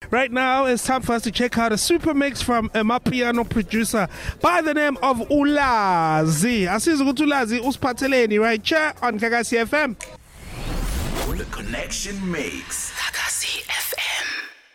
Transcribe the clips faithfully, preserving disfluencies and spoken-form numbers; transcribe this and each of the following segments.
Right now, it's time for us to check out a super mix from a Mapiano producer by the name of Ulazi. Asiza ukuthi Ulazi usiphatheleni right here on Kakasi F M. The Connection Mix. Kakasi F M.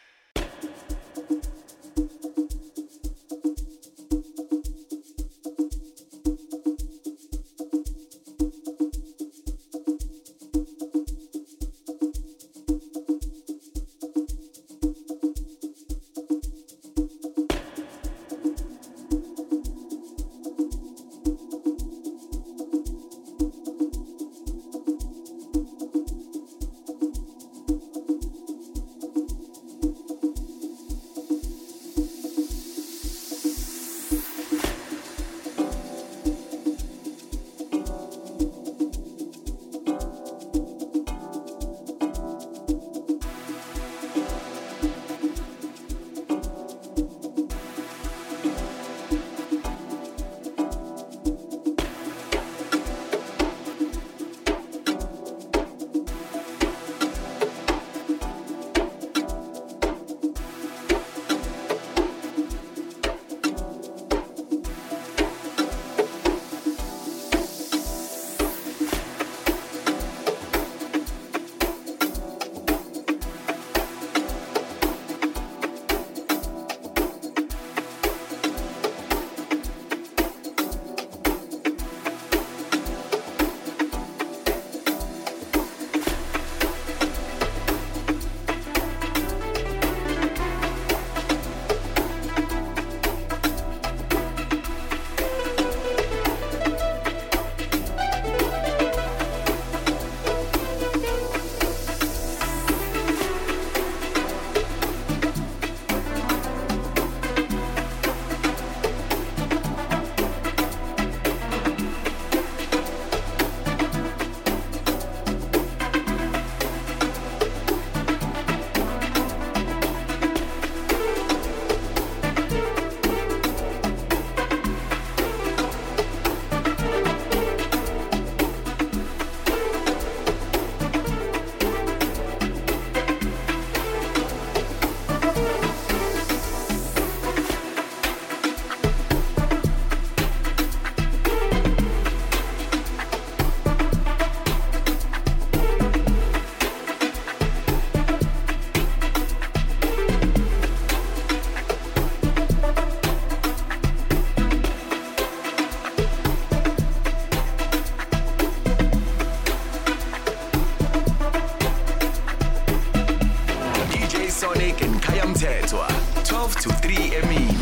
twelve to three emini.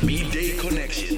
Midday Connection.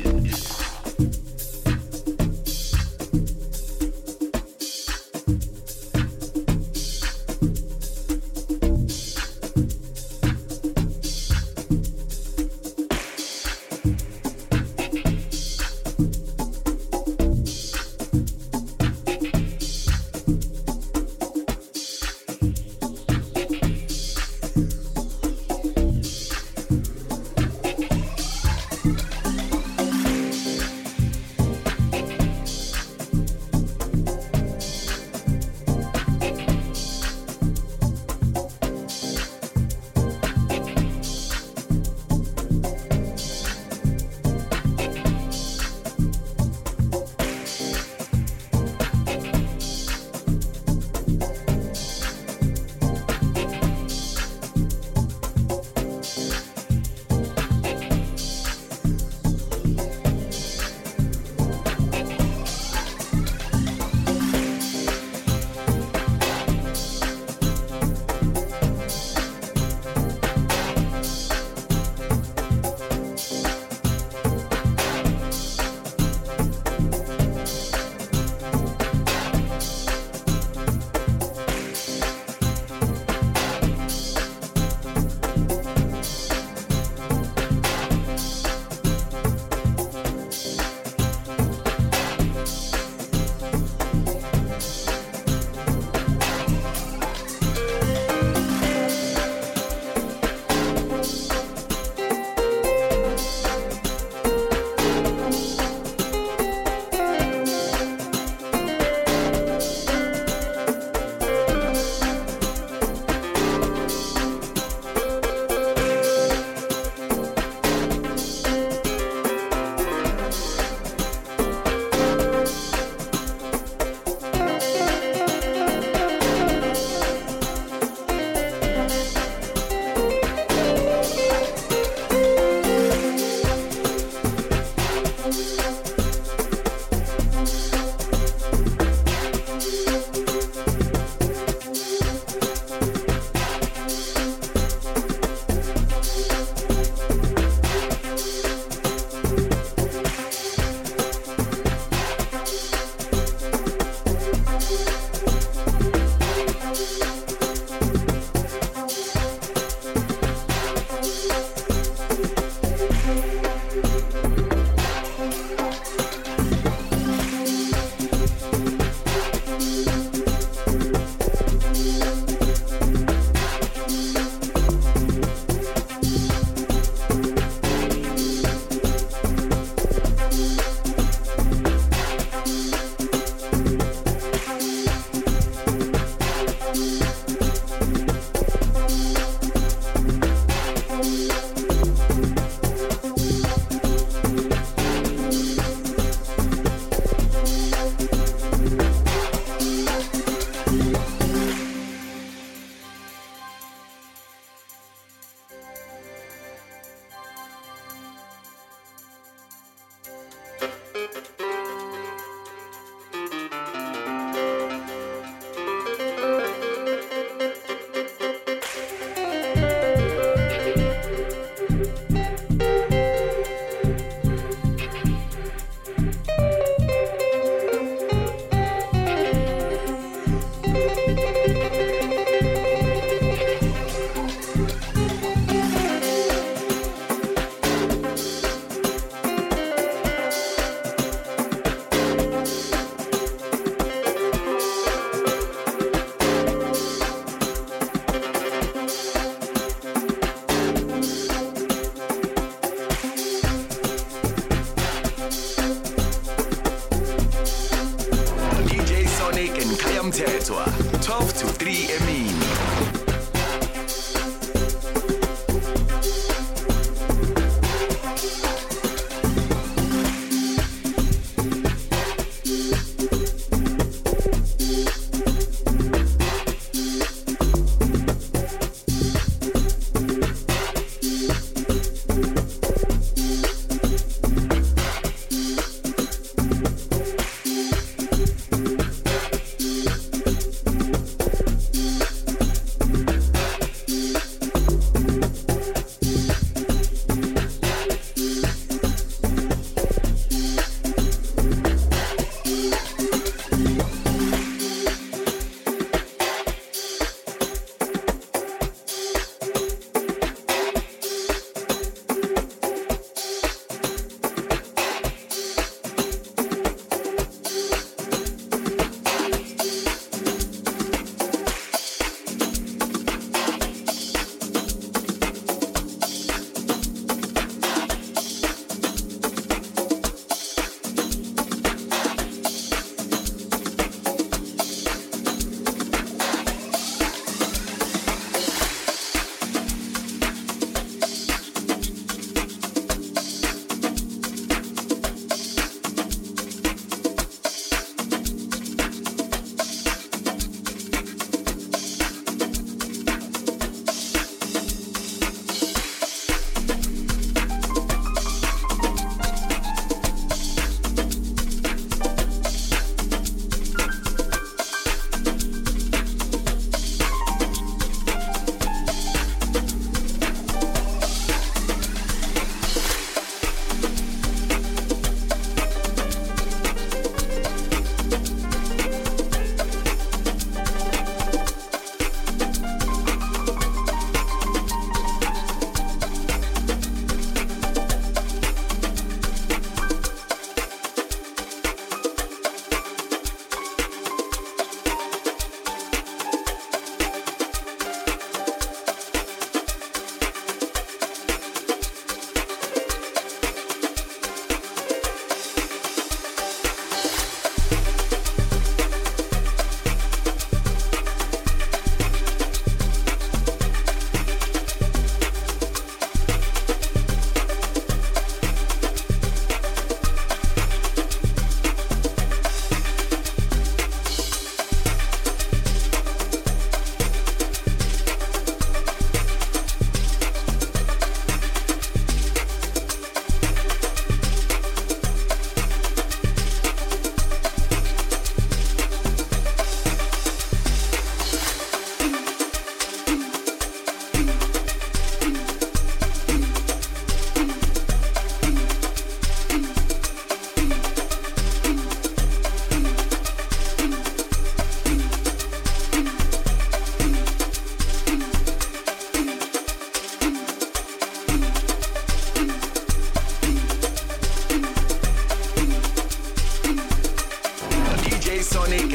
Mthethwa, twelve to three emini.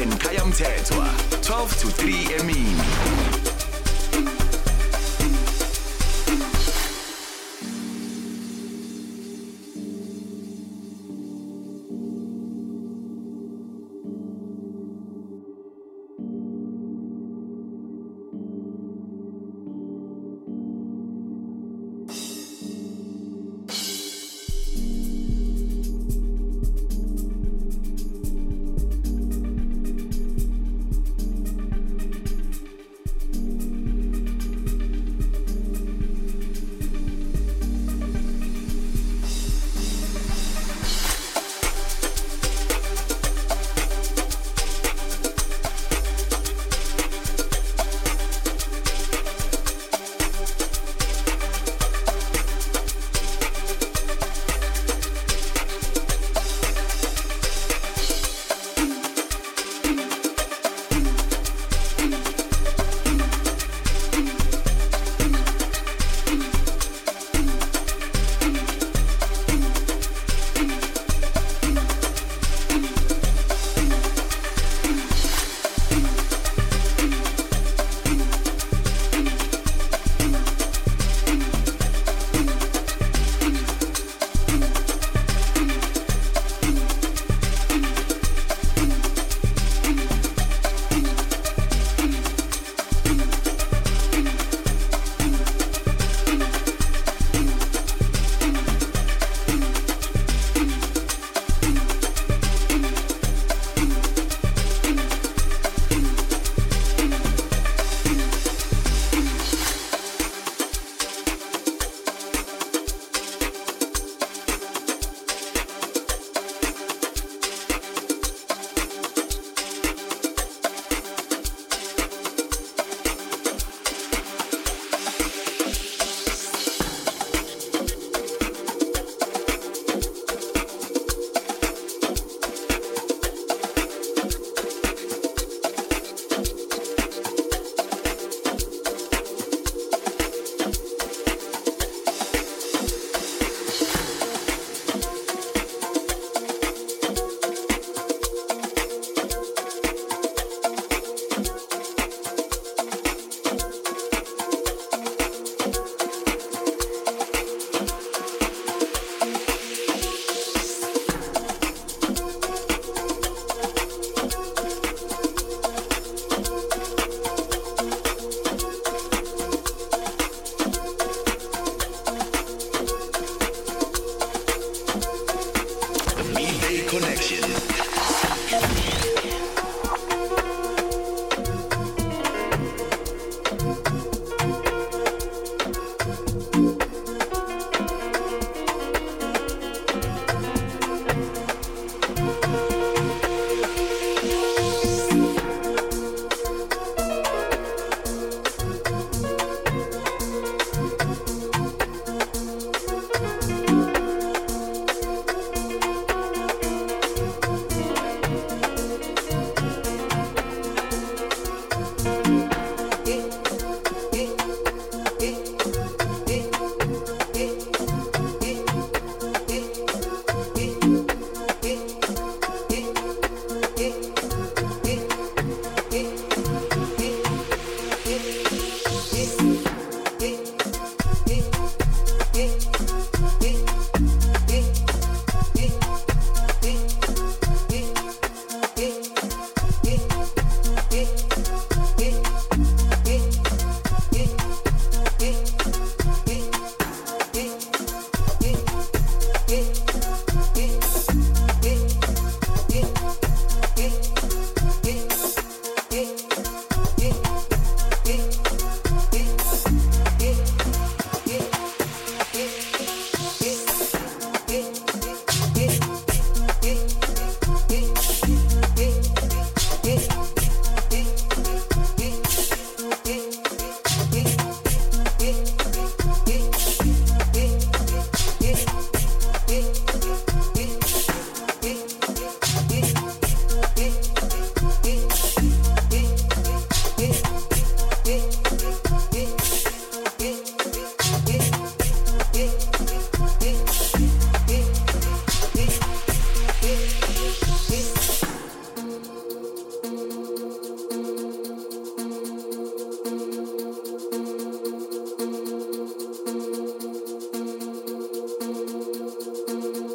Ekhaya Mthethwa, twelve to three emini.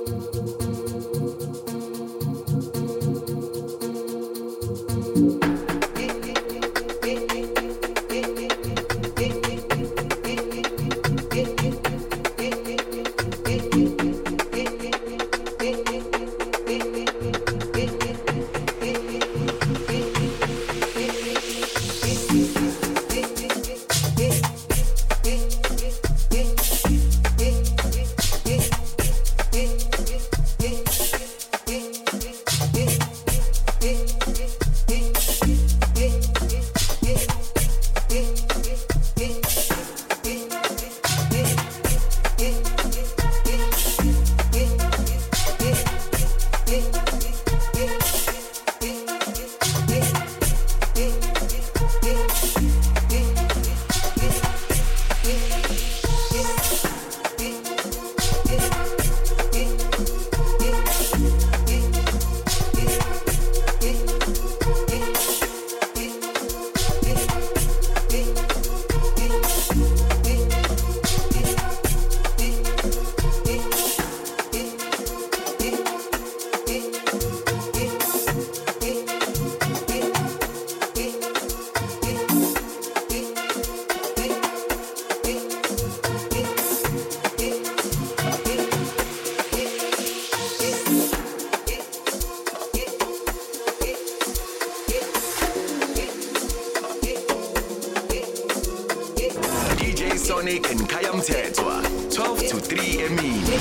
Sonic and Kaya Mthethwa, twelve to three emini.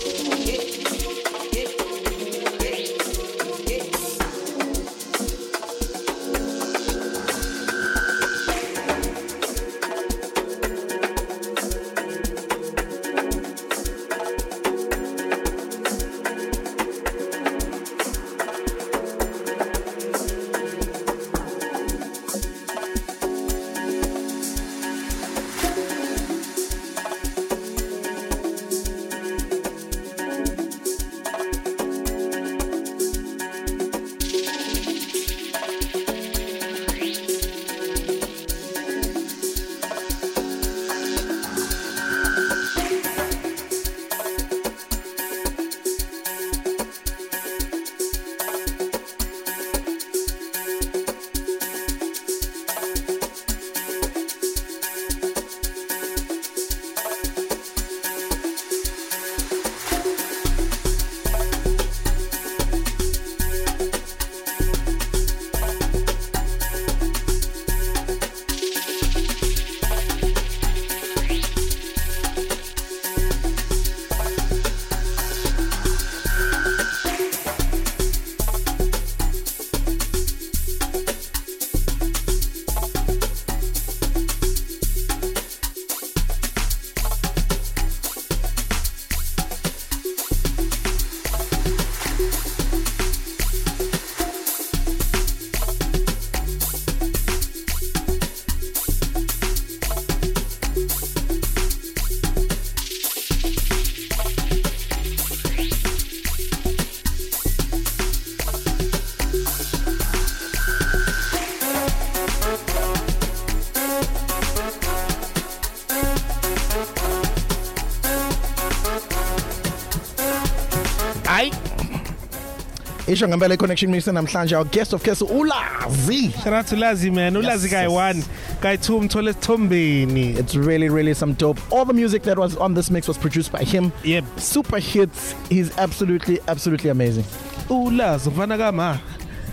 Isho ngempela connection minister namhlanje our guest of course Ulazi. Shout out to Lazi man. Ulazi Yes, guy yes. one. Guy two mthole Thombeni. It's really really some dope. All the music that was on this mix was produced by him. Yep. Super hits. He's absolutely absolutely amazing. Ulazi mfana kama.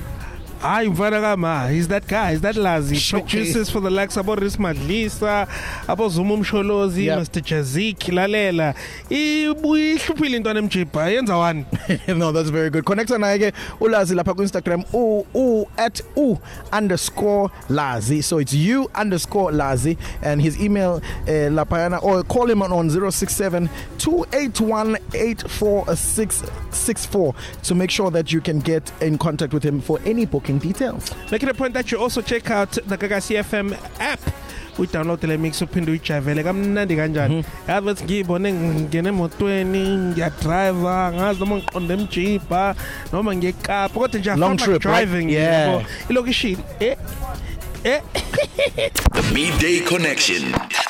Hayi mfana kama. He's that guy. He's that Lazi. Sure. Produces for the likes abo Riz Madlisa, abo Zuma Msholozi, Yep. Mister Jazik Lalela. Ibuyi hluphile into nemjipa. Yenza one. No, that's very good. Connect naye ke Ulazi lapha ku Instagram u u at u underscore Lazi. So it's you underscore Lazi and his email uh, lapayana or call him on, on zero six seven two eight one eight four six six four to make sure that you can get in contact with him for any booking details. Make it a point that you also check out the Gagasi F M app. We download the mix uphinde uyijavele kamnandi kanjani. Yazi bathi ngiyibone ngene emotweni ngiyadriver ngazi noma ngiqonde emjipa noma ngiyekapa kodwa nje Long trip, driving right? Yeah. ilokishini eh eh The Midday Connection.